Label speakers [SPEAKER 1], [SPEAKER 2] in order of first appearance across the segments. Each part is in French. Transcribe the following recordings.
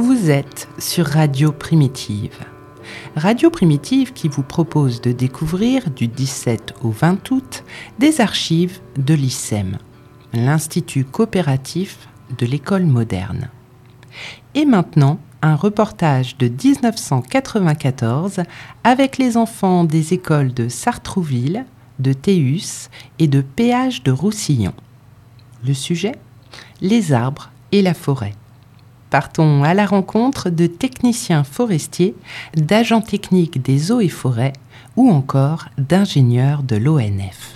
[SPEAKER 1] Vous êtes sur Radio Primitive. Radio Primitive qui vous propose de découvrir du 17 au 20 août des archives de l'ICEM, l'Institut coopératif de l'école moderne. Et maintenant, un reportage de 1994 avec les enfants des écoles de Sartrouville, de Théus et de Péage de Roussillon. Le sujet ? Les arbres et la forêt. Partons à la rencontre de techniciens forestiers, d'agents techniques des eaux et forêts ou encore d'ingénieurs de l'ONF.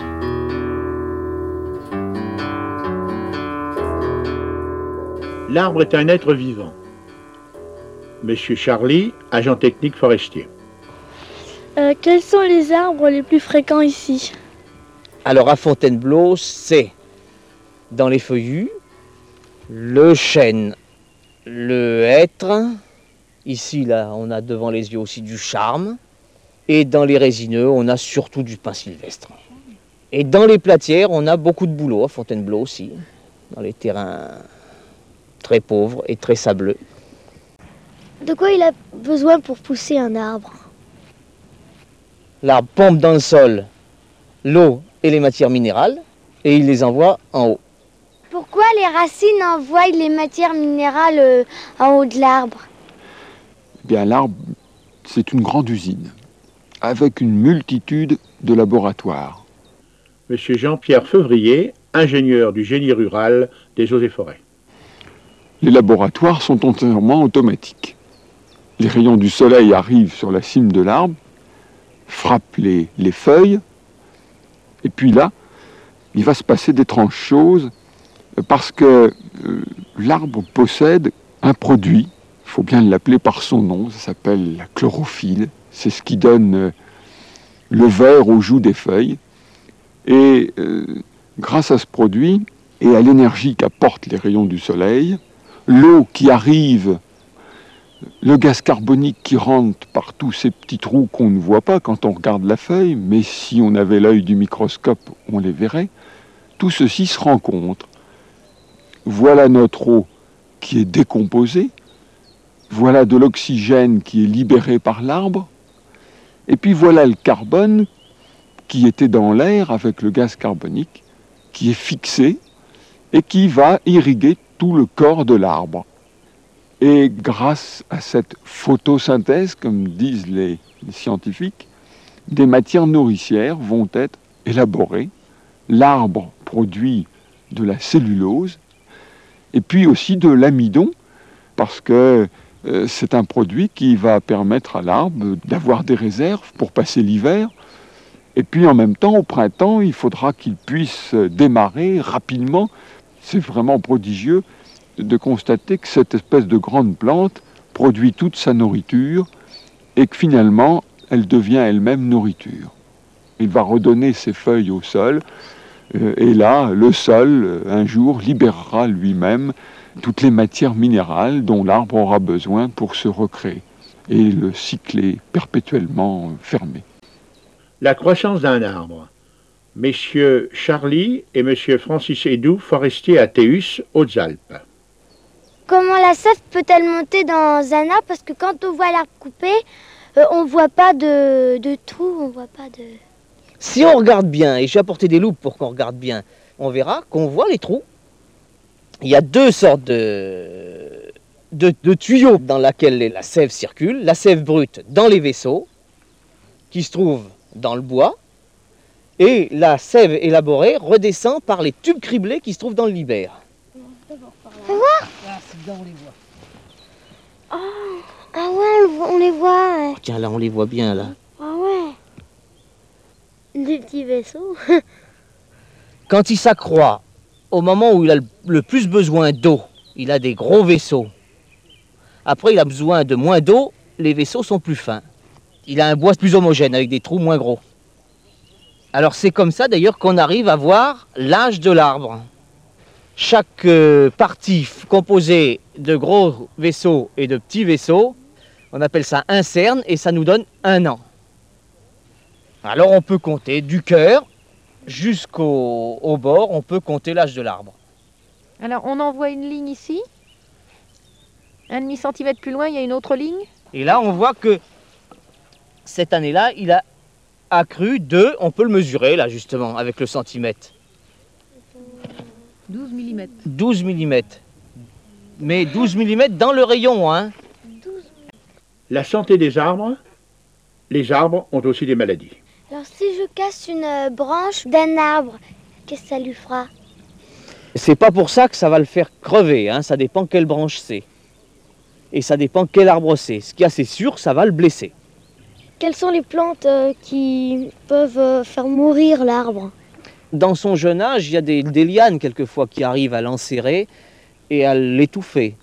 [SPEAKER 2] L'arbre est un être vivant. Monsieur Charlie, agent technique forestier.
[SPEAKER 3] Quels sont les arbres les plus fréquents ici ?
[SPEAKER 4] Alors à Fontainebleau, c'est dans les feuillus, le chêne, le hêtre. Ici, là, on a devant les yeux aussi du charme. Et dans les résineux, on a surtout du pin sylvestre. Et dans les platières, on a beaucoup de bouleaux à Fontainebleau aussi, dans les terrains très pauvres et très sableux.
[SPEAKER 3] De quoi il a besoin pour pousser un arbre ?
[SPEAKER 4] L'arbre pompe dans le sol l'eau et les matières minérales et il les envoie en haut.
[SPEAKER 3] Pourquoi les racines envoient les matières minérales en haut de l'arbre ?
[SPEAKER 5] Eh bien, l'arbre, c'est une grande usine, avec une multitude de laboratoires.
[SPEAKER 2] Monsieur Jean-Pierre Feuvrier, ingénieur du génie rural des eaux et forêts.
[SPEAKER 5] Les laboratoires sont entièrement automatiques. Les rayons du soleil arrivent sur la cime de l'arbre, frappent les feuilles, et puis là, il va se passer d'étranges choses, parce que l'arbre possède un produit, il faut bien l'appeler par son nom, ça s'appelle la chlorophylle, c'est ce qui donne le vert aux joues des feuilles. Et grâce à ce produit et à l'énergie qu'apportent les rayons du soleil, l'eau qui arrive, le gaz carbonique qui rentre par tous ces petits trous qu'on ne voit pas quand on regarde la feuille, mais si on avait l'œil du microscope, on les verrait, tout ceci se rencontre. Voilà notre eau qui est décomposée, voilà de l'oxygène qui est libéré par l'arbre, et puis voilà le carbone qui était dans l'air avec le gaz carbonique, qui est fixé et qui va irriguer tout le corps de l'arbre. Et grâce à cette photosynthèse, comme disent les scientifiques, des matières nourricières vont être élaborées. L'arbre produit de la cellulose et puis aussi de l'amidon, parce que c'est un produit qui va permettre à l'arbre d'avoir des réserves pour passer l'hiver. Et puis en même temps, au printemps, il faudra qu'il puisse démarrer rapidement. C'est vraiment prodigieux de constater que cette espèce de grande plante produit toute sa nourriture et que finalement, elle devient elle-même nourriture. Il va redonner ses feuilles au sol et là, le sol, un jour, libérera lui-même toutes les matières minérales dont l'arbre aura besoin pour se recréer. Et le cycle est perpétuellement fermé.
[SPEAKER 2] La croissance d'un arbre. Messieurs Charlie et monsieur Francis Hédoux, forestiers à Théus, Hautes-Alpes.
[SPEAKER 3] Comment la sève peut-elle monter dans un arbre ? Parce que quand on voit l'arbre coupé, on ne voit pas de trous, on voit pas de...
[SPEAKER 4] Si on regarde bien, et j'ai apporté des loupes pour qu'on regarde bien, on verra qu'on voit les trous. Il y a deux sortes de tuyaux dans lesquels la sève circule. La sève brute dans les vaisseaux, qui se trouvent dans le bois, et la sève élaborée redescend par les tubes criblés qui se trouvent dans le libère.
[SPEAKER 3] Fais voir.
[SPEAKER 4] Là, c'est là on les voit.
[SPEAKER 3] Oh, ah ouais, on les voit.
[SPEAKER 4] Oh, tiens, là, on les voit bien, là.
[SPEAKER 3] Ah ouais. Des petits vaisseaux.
[SPEAKER 4] Quand il s'accroît, au moment où il a le plus besoin d'eau, il a des gros vaisseaux. Après, il a besoin de moins d'eau, les vaisseaux sont plus fins. Il a un bois plus homogène, avec des trous moins gros. Alors c'est comme ça d'ailleurs qu'on arrive à voir l'âge de l'arbre. Chaque partie composée de gros vaisseaux et de petits vaisseaux, on appelle ça un cerne et ça nous donne 1 an. Alors on peut compter du cœur jusqu'au bord, on peut compter l'âge de l'arbre.
[SPEAKER 6] Alors on envoie une ligne ici. 1,5 cm plus loin, il y a une autre ligne.
[SPEAKER 4] Et là, on voit que cette année-là, il a accru de, on peut le mesurer là justement, avec le centimètre.
[SPEAKER 6] 12 mm.
[SPEAKER 4] 12 mm. Mais 12 mm dans le rayon, hein.
[SPEAKER 2] La santé des arbres, les arbres ont aussi des maladies.
[SPEAKER 3] Alors si je casse une branche d'un arbre, qu'est-ce que ça lui fera?
[SPEAKER 4] C'est pas pour ça que ça va le faire crever, hein. Ça dépend quelle branche c'est. Et ça dépend quel arbre c'est. Ce qui est assez sûr, ça va le blesser.
[SPEAKER 3] Quelles sont les plantes qui peuvent faire mourir l'arbre?
[SPEAKER 4] Dans son jeune âge, il y a des lianes quelquefois qui arrivent à l'enserrer et à l'étouffer.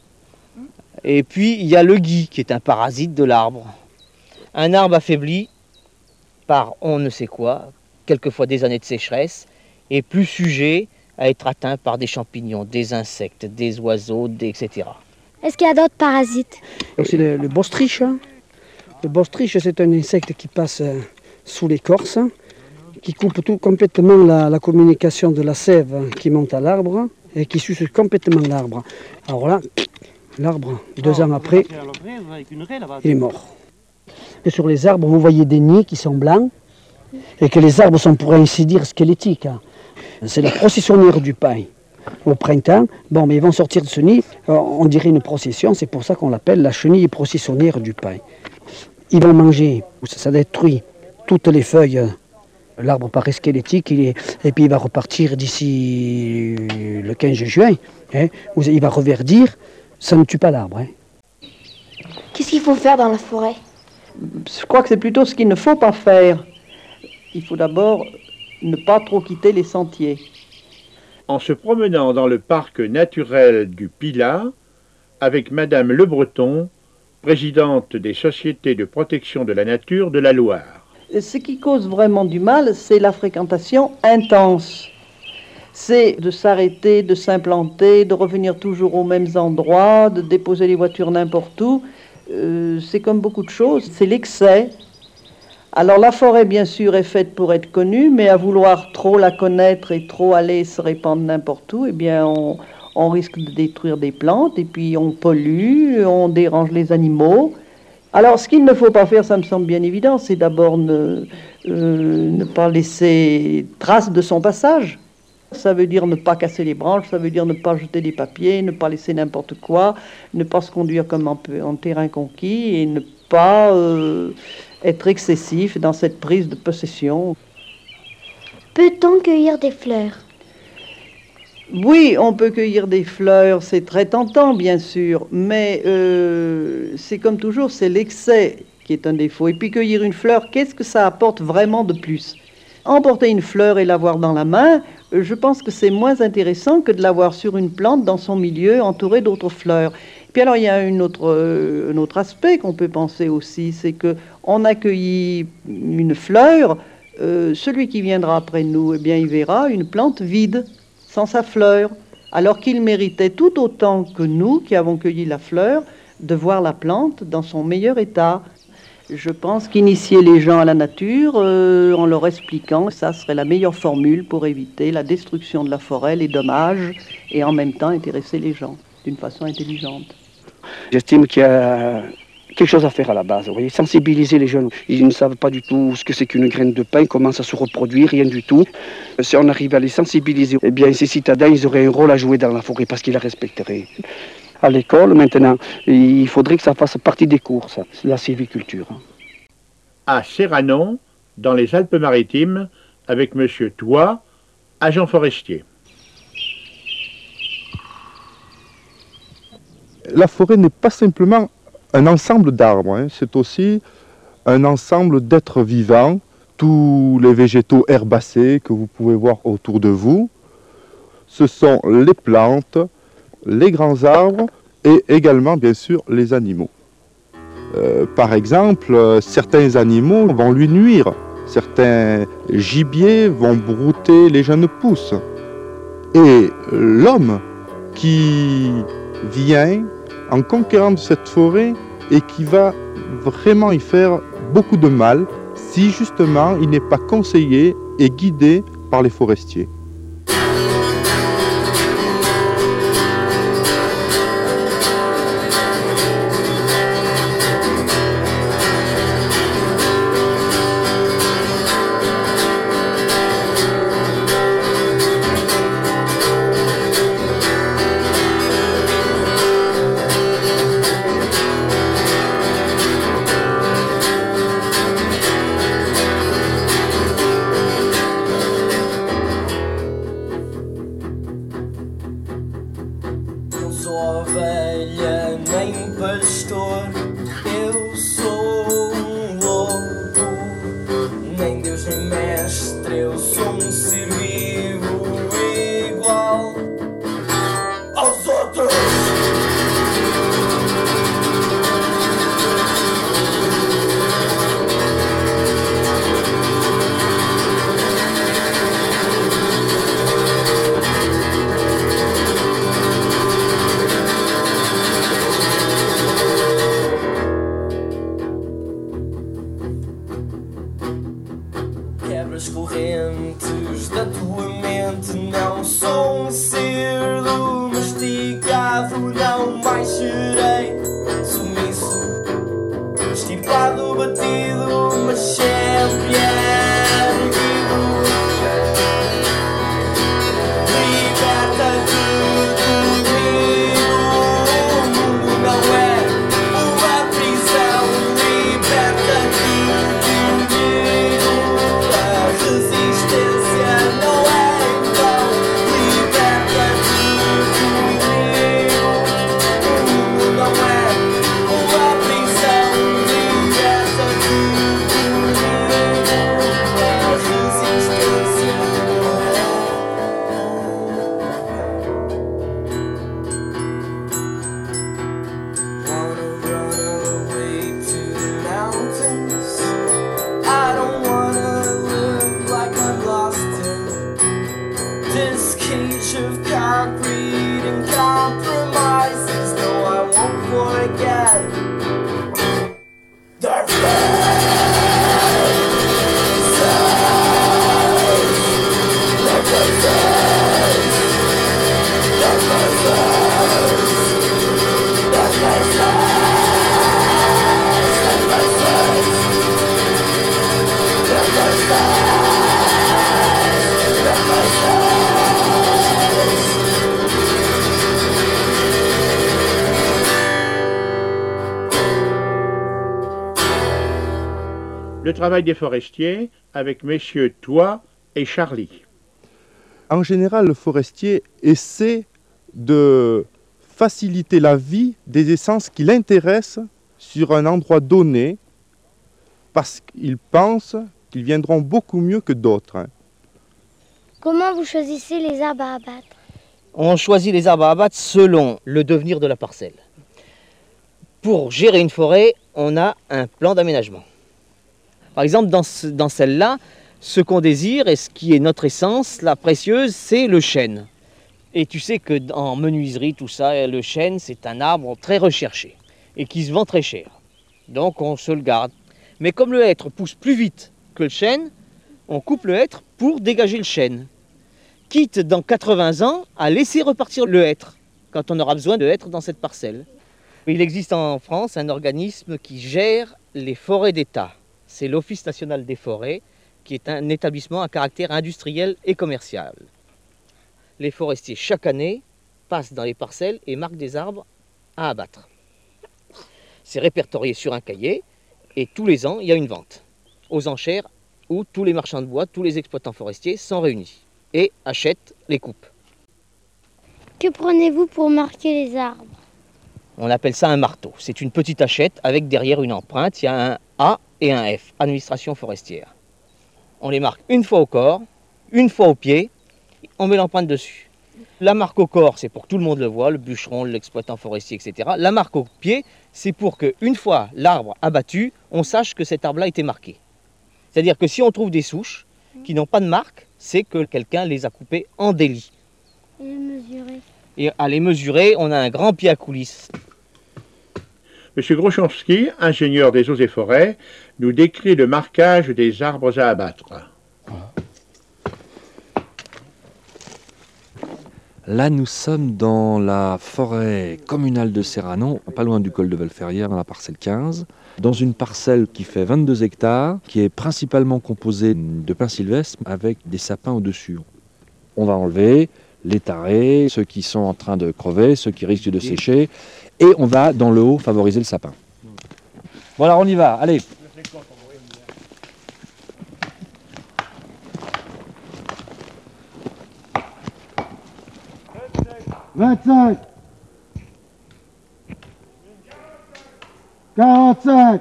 [SPEAKER 4] Et puis il y a le gui qui est un parasite de l'arbre. Un arbre affaibli par on ne sait quoi, quelquefois des années de sécheresse, est plus sujet à être atteint par des champignons, des insectes, des oiseaux, etc.
[SPEAKER 3] Est-ce qu'il y a d'autres parasites?
[SPEAKER 7] C'est le bostriche. Le bostriche, c'est un insecte qui passe sous l'écorce, qui coupe complètement la communication de la sève qui monte à l'arbre et qui suce complètement l'arbre. Alors là, l'arbre, 2 ans après, il est mort. Et sur les arbres, vous voyez des nids qui sont blancs et que les arbres sont, pour ainsi dire, squelettiques. C'est la processionnaire du pain. Au printemps, mais ils vont sortir de ce nid, on dirait une procession, c'est pour ça qu'on l'appelle la chenille processionnaire du pain. Ils vont manger, ça détruit toutes les feuilles, l'arbre paraît squelettique, et puis il va repartir d'ici le 15 juin, où il va reverdir, ça ne tue pas l'arbre.
[SPEAKER 3] Qu'est-ce qu'il faut faire dans la forêt?
[SPEAKER 8] Je crois que c'est plutôt ce qu'il ne faut pas faire. Il faut d'abord ne pas trop quitter les sentiers.
[SPEAKER 2] En se promenant dans le parc naturel du Pilat, avec Madame Le Breton, présidente des sociétés de protection de la nature de la Loire.
[SPEAKER 8] Ce qui cause vraiment du mal, c'est la fréquentation intense. C'est de s'arrêter, de s'implanter, de revenir toujours aux mêmes endroits, de déposer les voitures n'importe où. C'est comme beaucoup de choses, c'est l'excès. Alors la forêt, bien sûr, est faite pour être connue, mais à vouloir trop la connaître et trop aller se répandre n'importe où, eh bien on risque de détruire des plantes, et puis on pollue, on dérange les animaux. Alors ce qu'il ne faut pas faire, ça me semble bien évident, c'est d'abord ne pas laisser trace de son passage. Ça veut dire ne pas casser les branches, ça veut dire ne pas jeter des papiers, ne pas laisser n'importe quoi, ne pas se conduire comme en terrain conquis et ne pas être excessif dans cette prise de possession.
[SPEAKER 3] Peut-on cueillir des fleurs?
[SPEAKER 8] Oui, on peut cueillir des fleurs, c'est très tentant bien sûr, mais c'est comme toujours, c'est l'excès qui est un défaut. Et puis cueillir une fleur, qu'est-ce que ça apporte vraiment de plus? Emporter une fleur et l'avoir dans la main, je pense que c'est moins intéressant que de l'avoir sur une plante dans son milieu, entourée d'autres fleurs. Puis alors il y a un autre aspect qu'on peut penser aussi, c'est que on accueillit une fleur, celui qui viendra après nous, eh bien il verra une plante vide, sans sa fleur, alors qu'il méritait tout autant que nous qui avons cueilli la fleur de voir la plante dans son meilleur état. Je pense qu'initier les gens à la nature en leur expliquant, ça serait la meilleure formule pour éviter la destruction de la forêt, les dommages, et en même temps intéresser les gens d'une façon intelligente.
[SPEAKER 7] J'estime qu'il y a quelque chose à faire à la base, vous voyez, sensibiliser les jeunes. Ils ne savent pas du tout ce que c'est qu'une graine de pain, comment ça se reproduit, rien du tout. Si on arrive à les sensibiliser, eh bien ces citadins, ils auraient un rôle à jouer dans la forêt parce qu'ils la respecteraient. À l'école, maintenant, il faudrait que ça fasse partie des cours, ça, la sylviculture.
[SPEAKER 2] À Serranon, dans les Alpes-Maritimes, avec Monsieur Toit, agent forestier.
[SPEAKER 9] La forêt n'est pas simplement un ensemble d'arbres, c'est aussi un ensemble d'êtres vivants, tous les végétaux herbacés que vous pouvez voir autour de vous. Ce sont les plantes, les grands arbres et également bien sûr les animaux. Par exemple, certains animaux vont lui nuire, certains gibiers vont brouter les jeunes pousses. Et l'homme qui vient en conquérant de cette forêt et qui va vraiment y faire beaucoup de mal si justement il n'est pas conseillé et guidé par les forestiers.
[SPEAKER 10] ovelha nem pastor, eu sou um lobo. Nem Deus nem mestre, eu sou um ser vivo igual aos outros. As correntes da tua mente. Não sou um ser domesticado, não mais serei sumiço, estipado, batido, mas sempre erguido. Liberta-te comigo, o mundo não é uma prisão. Liberta-te comigo. Resistência não é em vão. Liberta-te comigo. O mundo não é uma prisão. Liberta-te comigo. A resistência não wanna run away to the mountains. I don't wanna live like I'm lost in this cage of concrete and compromises. No, I won't forget the
[SPEAKER 2] Le travail des forestiers avec messieurs Toi et Charlie.
[SPEAKER 9] En général, le forestier essaie de faciliter la vie des essences qui l'intéressent sur un endroit donné parce qu'il pense qu'ils viendront beaucoup mieux que d'autres.
[SPEAKER 3] Comment vous choisissez les arbres à abattre?
[SPEAKER 4] On choisit les arbres à abattre selon le devenir de la parcelle. Pour gérer une forêt, on a un plan d'aménagement. Par exemple, dans celle-là, ce qu'on désire et ce qui est notre essence, la précieuse, c'est le chêne. Et tu sais qu'en menuiserie, tout ça, le chêne, c'est un arbre très recherché et qui se vend très cher. Donc on se le garde. Mais comme le hêtre pousse plus vite que le chêne, on coupe le hêtre pour dégager le chêne. Quitte dans 80 ans à laisser repartir le hêtre quand on aura besoin de hêtre dans cette parcelle. Il existe en France un organisme qui gère les forêts d'État. C'est l'Office national des forêts, qui est un établissement à caractère industriel et commercial. Les forestiers, chaque année, passent dans les parcelles et marquent des arbres à abattre. C'est répertorié sur un cahier, et tous les ans, il y a une vente aux enchères où tous les marchands de bois, tous les exploitants forestiers sont réunis et achètent les coupes.
[SPEAKER 3] Que prenez-vous pour marquer les arbres?
[SPEAKER 4] On appelle ça un marteau. C'est une petite hachette avec derrière une empreinte. Il y a un A et un F, administration forestière. On les marque une fois au corps, une fois au pied, on met l'empreinte dessus. La marque au corps, c'est pour que tout le monde le voit, le bûcheron, l'exploitant forestier, etc. La marque au pied, c'est pour qu'une fois l'arbre abattu, on sache que cet arbre-là a été marqué. C'est-à-dire que si on trouve des souches qui n'ont pas de marque, c'est que quelqu'un les a coupées en délit.
[SPEAKER 3] Et les mesurer?
[SPEAKER 4] Et à les mesurer, on a un grand pied à coulisses.
[SPEAKER 2] M. Grochowski, ingénieur des eaux et forêts, nous décrit le marquage des arbres à abattre.
[SPEAKER 11] Là, nous sommes dans la forêt communale de Serranon, pas loin du col de Valferrière, dans la parcelle 15, dans une parcelle qui fait 22 hectares, qui est principalement composée de pins sylvestres avec des sapins au-dessus. On va enlever les tarés, ceux qui sont en train de crever, ceux qui risquent de sécher, et on va dans le haut favoriser le sapin. Voilà, on y va, allez.
[SPEAKER 12] 25.
[SPEAKER 9] 45.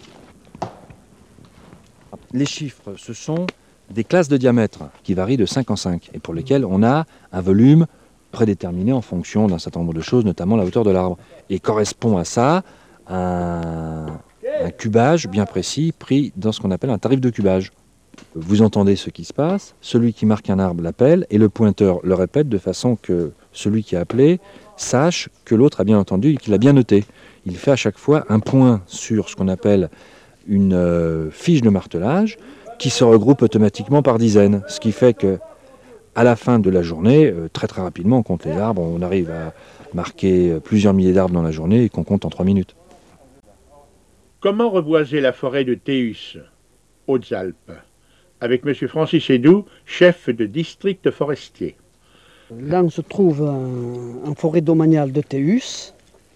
[SPEAKER 11] Les chiffres, ce sont des classes de diamètre qui varient de 5 en 5 et pour lesquelles on a un volume prédéterminé en fonction d'un certain nombre de choses, notamment la hauteur de l'arbre. Et correspond à ça un cubage bien précis pris dans ce qu'on appelle un tarif de cubage. Vous entendez ce qui se passe, celui qui marque un arbre l'appelle et le pointeur le répète de façon que celui qui a appelé sache que l'autre a bien entendu et qu'il a bien noté. Il fait à chaque fois un point sur ce qu'on appelle une fiche de martelage qui se regroupe automatiquement par dizaines, ce qui fait que à la fin de la journée, très rapidement, on compte les arbres, on arrive à marquer plusieurs milliers d'arbres dans la journée et qu'on compte en 3 minutes.
[SPEAKER 2] Comment reboiser la forêt de Théus, Hautes-Alpes, avec M. Francis Hédoux, chef de district forestier?
[SPEAKER 7] Là, on se trouve en forêt domaniale de Théus,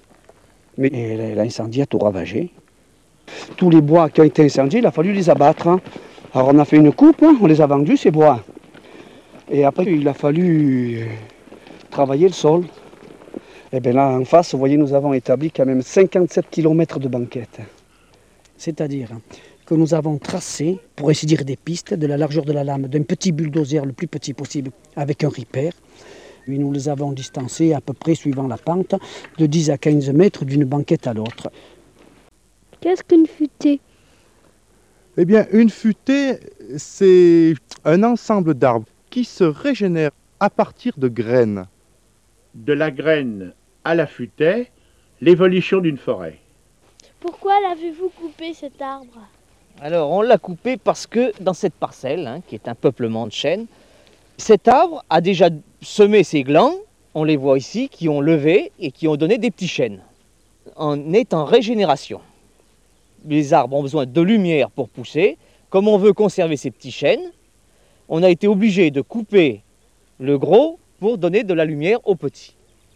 [SPEAKER 7] mais l'incendie a tout ravagé. Tous les bois qui ont été incendiés, il a fallu les abattre. Alors on a fait une coupe, on les a vendus, ces bois. Et après, il a fallu travailler le sol. Et bien là, en face, vous voyez, nous avons établi quand même 57 km de banquettes. C'est-à-dire que nous avons tracé, pour ainsi dire, des pistes de la largeur de la lame d'un petit bulldozer le plus petit possible avec un ripper. Puis nous les avons distancés à peu près, suivant la pente, de 10 à 15 mètres d'une banquette à l'autre.
[SPEAKER 3] Qu'est-ce qu'une futée?
[SPEAKER 9] Eh bien, une futée, c'est un ensemble d'arbres qui se régénèrent à partir de graines.
[SPEAKER 2] De la graine à la futaie, l'évolution d'une forêt.
[SPEAKER 3] Pourquoi l'avez-vous coupé cet arbre?
[SPEAKER 4] Alors, on l'a coupé parce que dans cette parcelle, qui est un peuplement de chênes, cet arbre a déjà semé ses glands, on les voit ici, qui ont levé et qui ont donné des petits chênes. On est en régénération. Les arbres ont besoin de lumière pour pousser. Comme on veut conserver ces petits chênes, on a été obligé de couper le gros pour donner de la lumière aux petits.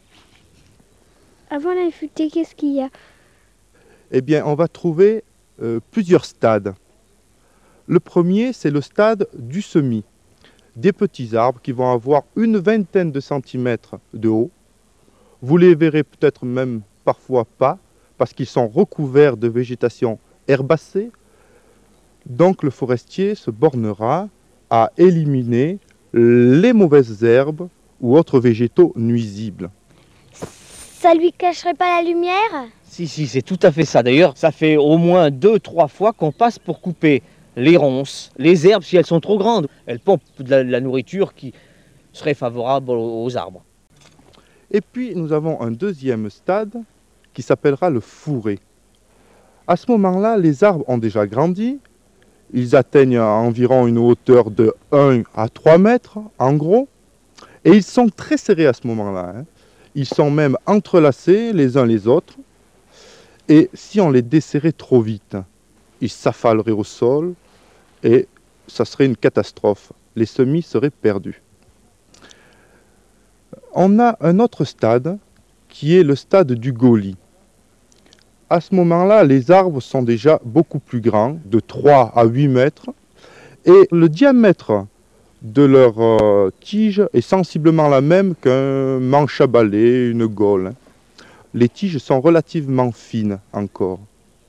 [SPEAKER 3] Avant la futée, qu'est-ce qu'il y a?
[SPEAKER 9] Eh bien, on va trouver plusieurs stades. Le premier, c'est le stade du semis. Des petits arbres qui vont avoir une vingtaine de centimètres de haut. Vous les verrez peut-être même parfois pas, parce qu'ils sont recouverts de végétation herbacée. Donc le forestier se bornera à éliminer les mauvaises herbes ou autres végétaux nuisibles.
[SPEAKER 3] Ça lui cacherait pas la lumière?
[SPEAKER 4] Si, c'est tout à fait ça. D'ailleurs, ça fait au moins 2-3 fois qu'on passe pour couper les ronces, les herbes si elles sont trop grandes. Elles pompent de la nourriture qui serait favorable aux arbres.
[SPEAKER 9] Et puis nous avons un deuxième stade qui s'appellera le fourré. À ce moment-là, les arbres ont déjà grandi. Ils atteignent environ une hauteur de 1 à 3 mètres, en gros. Et ils sont très serrés à ce moment-là. Ils sont même entrelacés les uns les autres. Et si on les desserrait trop vite, ils s'affaleraient au sol et ça serait une catastrophe. Les semis seraient perdus. On a un autre stade qui est le stade du gaulis. À ce moment-là, les arbres sont déjà beaucoup plus grands, de 3 à 8 mètres, et le diamètre de leur tige est sensiblement la même qu'un manche à balai, une gaule. Les tiges sont relativement fines encore.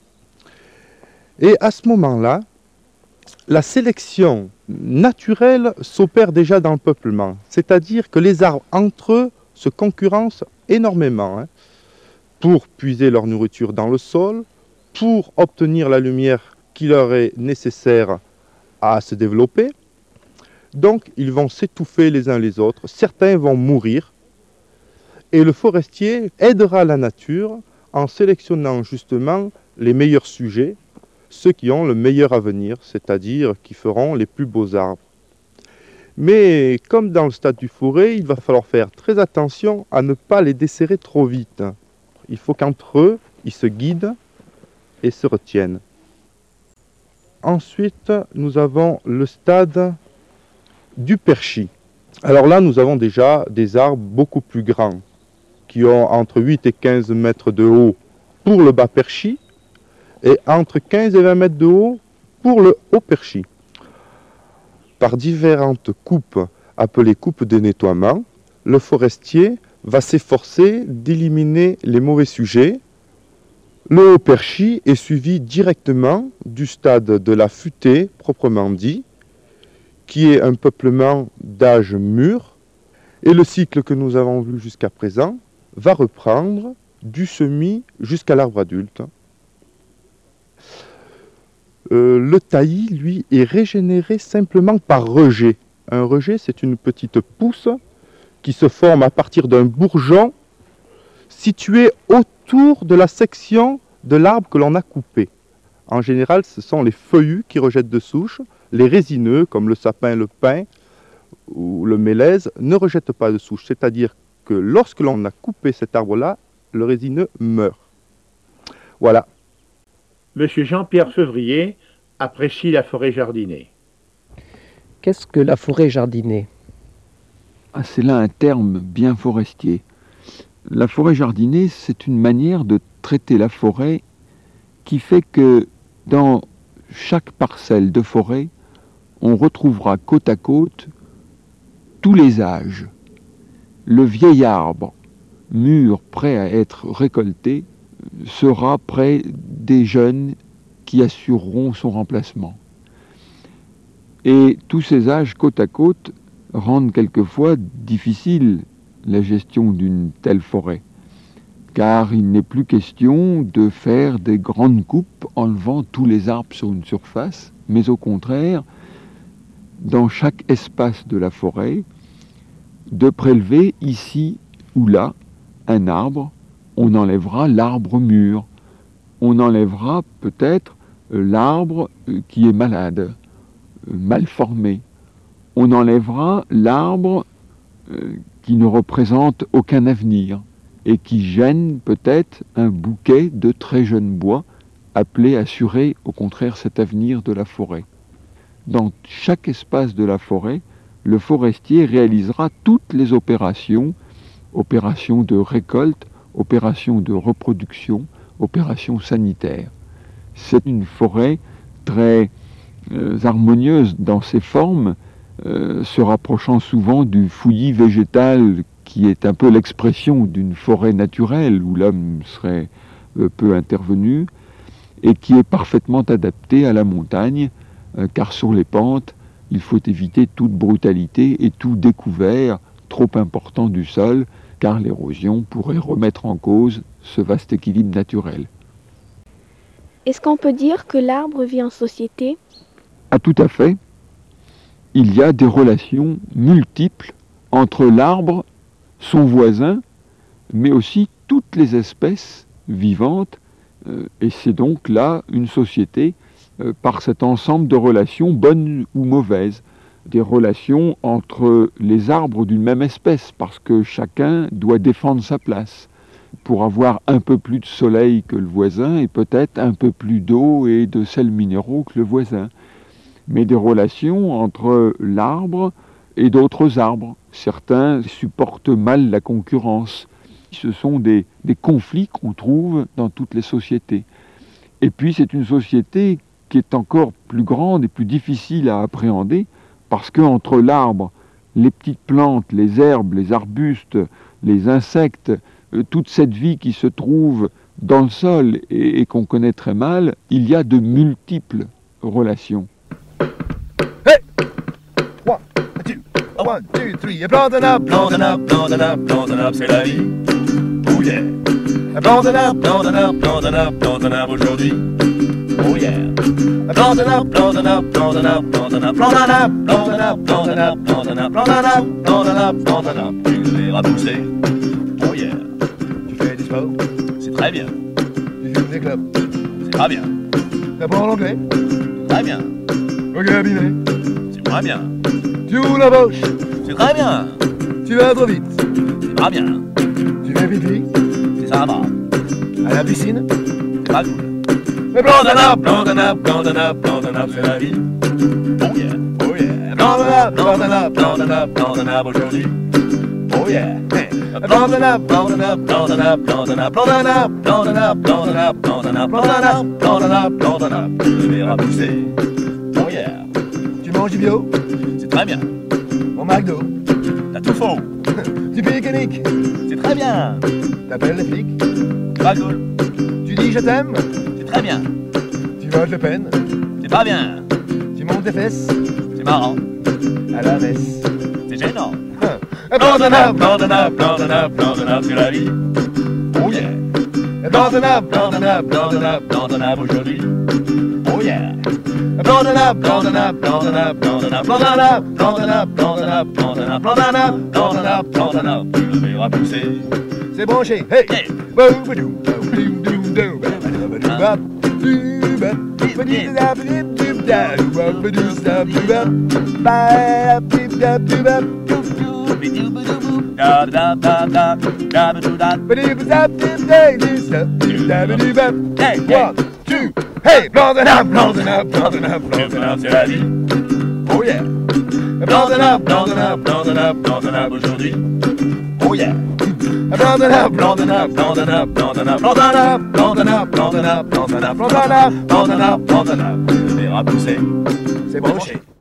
[SPEAKER 9] Et à ce moment-là, la sélection naturelle s'opère déjà dans le peuplement, c'est-à-dire que les arbres entre eux se concurrencent énormément pour puiser leur nourriture dans le sol, pour obtenir la lumière qui leur est nécessaire à se développer. Donc ils vont s'étouffer les uns les autres, certains vont mourir, et le forestier aidera la nature en sélectionnant justement les meilleurs sujets, ceux qui ont le meilleur avenir, c'est-à-dire qui feront les plus beaux arbres. Mais comme dans le stade du fourré, il va falloir faire très attention à ne pas les desserrer trop vite. Il faut qu'entre eux, ils se guident et se retiennent. Ensuite, nous avons le stade du perchis. Alors là, nous avons déjà des arbres beaucoup plus grands, qui ont entre 8 et 15 mètres de haut pour le bas perchis, et entre 15 et 20 mètres de haut pour le haut perchis. Par différentes coupes, appelées coupes de nettoiement, le forestier va s'efforcer d'éliminer les mauvais sujets, Le haut perchis est suivi directement du stade de la futée, proprement dit, qui est un peuplement d'âge mûr, et le cycle que nous avons vu jusqu'à présent va reprendre du semis jusqu'à l'arbre adulte. Le taillis, lui, est régénéré simplement par rejet. Un rejet, c'est une petite pousse qui se forme à partir d'un bourgeon situé autour de la section de l'arbre que l'on a coupé. En général, ce sont les feuillus qui rejettent de souche. Les résineux, comme le sapin, le pin ou le mélèze, ne rejettent pas de souche. C'est-à-dire que lorsque l'on a coupé cet arbre-là, le résineux meurt. Voilà.
[SPEAKER 2] Monsieur Jean-Pierre Fevrier apprécie la forêt jardinée.
[SPEAKER 12] Qu'est-ce que la forêt jardinée?
[SPEAKER 5] Ah, c'est là un terme bien forestier. La forêt jardinée, c'est une manière de traiter la forêt qui fait que dans chaque parcelle de forêt, on retrouvera côte à côte tous les âges. Le vieil arbre, mûr, prêt à être récolté, sera près des jeunes qui assureront son remplacement. Et tous ces âges côte à côte rendent quelquefois difficile la gestion d'une telle forêt, car il n'est plus question de faire des grandes coupes enlevant tous les arbres sur une surface, mais au contraire, dans chaque espace de la forêt, de prélever ici ou là un arbre. On enlèvera l'arbre mûr, on enlèvera peut-être l'arbre qui est malade, mal formé, on enlèvera l'arbre qui ne représente aucun avenir et qui gêne peut-être un bouquet de très jeunes bois appelés à assurer au contraire cet avenir de la forêt. Dans chaque espace de la forêt, le forestier réalisera toutes les opérations, opérations de récolte, opérations de reproduction, opérations sanitaires. C'est une forêt très harmonieuse dans ses formes, se rapprochant souvent du fouillis végétal qui est un peu l'expression d'une forêt naturelle où l'homme serait peu intervenu et qui est parfaitement adapté à la montagne car sur les pentes, il faut éviter toute brutalité et tout découvert trop important du sol car l'érosion pourrait remettre en cause ce vaste équilibre naturel.
[SPEAKER 6] Est-ce qu'on peut dire que l'arbre vit en société?
[SPEAKER 5] Ah, tout à fait. Il y a des relations multiples entre l'arbre, son voisin, mais aussi toutes les espèces vivantes, et c'est donc là une société par cet ensemble de relations bonnes ou mauvaises, des relations entre les arbres d'une même espèce, parce que chacun doit défendre sa place, pour avoir un peu plus de soleil que le voisin, et peut-être un peu plus d'eau et de sels minéraux que le voisin. Mais des relations entre l'arbre et d'autres arbres. Certains supportent mal la concurrence. Ce sont des conflits qu'on trouve dans toutes les sociétés. Et puis c'est une société qui est encore plus grande et plus difficile à appréhender, parce qu'entre l'arbre, les petites plantes, les herbes, les arbustes, les insectes, toute cette vie qui se trouve dans le sol et qu'on connaît très mal, il y a de multiples relations.
[SPEAKER 13] Hey! 1, 2, 3, plante un arbre, plante un arbre, plante un arbre, plante un arbre, c'est la vie. Oh yeah! Plante un arbre, plante un arbre, plante un arbre, plante un arbre aujourd'hui. Oh yeah! Plante un arbre, plante un arbre, plante un arbre, plante un arbre, plante un arbre, plante un arbre, plante un arbre, plante un arbre, plante un arbre, plante un arbre, plante un arbre, tu le verras pousser. Oh yeah! Tu fais du sport? C'est très bien. Tu fumes des clopes? C'est très bien. T'apprends l'anglais? Très bien. Au cabinet? C'est moins bien. Tu roules la poche? C'est très bien. Tu vas trop vite? C'est pas bien. Tu fais pipi? C'est ça va. À la piscine? C'est pas cool. Mais plante un arbre, plante un arbre, plante un arbre, plante un arbre, c'est la vie. Oh yeah, oh yeah. Plante un arbre, plante un arbre, plante un arbre, plante un arbre aujourd'hui. Oh yeah. Plante un arbre, plante un arbre, plante un arbre, plante un arbre, plante un arbre, plante un arbre, plante un arbre, plante un arbre, plante un arbre, plante un arbre, plante un arbre, tu le verras pousser. Oh yeah. Tu manges du bio? C'est très bien. Au McDo? T'as tout faux. Tu pique-nique? C'est très bien. T'appelles les flics? Pas cool. Tu dis je t'aime,
[SPEAKER 14] C'est très bien.
[SPEAKER 13] tu votes Le Pen,
[SPEAKER 14] C'est pas bien.
[SPEAKER 13] tu montes les fesses,
[SPEAKER 14] C'est marrant.
[SPEAKER 13] à la messe.
[SPEAKER 14] C'est gênant.
[SPEAKER 13] Abandonnable, abandonnable, abandonnable, abandonnable, c'est la vie. Oh yeah. Abandonnable, abandonnable, abandonnable, abandonnable aujourd'hui. Oh yeah. Abandonnable, abandonnable, abandonnable, abandonnable, abandonnable, abandonnable, abandonnable, abandonnable, abandonnable, abandonnable, abandonnable. Tu le verras pousser. C'est branché. Hey. One, two, hey, abandonnable, abandonnable, abandonnable, abandonnable, c'est la vie. Oh yeah. Abandonnable, abandonnable, abandonnable, abandonnable aujourd'hui. Oh yeah. Abandonnable, abandonnable, abandonnable, abandonnable, abandonnable, abandonnable, abandonnable, abandonnable, abandonnable, abandonnable, abandonnable. Le verra pousser, c'est branché.